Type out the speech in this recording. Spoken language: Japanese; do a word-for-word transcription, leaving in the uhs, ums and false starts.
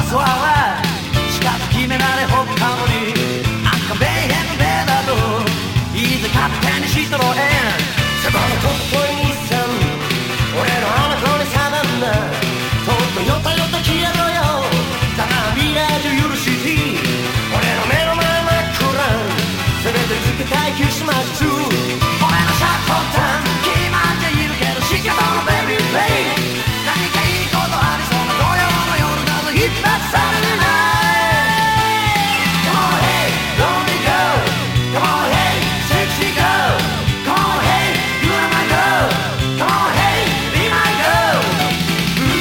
スはしか決められほっかのにあんかべえへんべえだといいぜ勝手にしとろえそこのトップにさん俺のあの子にサバンナとっとよたよた消えろよだから未来中許して俺の目の前真っ暗せめてつけたい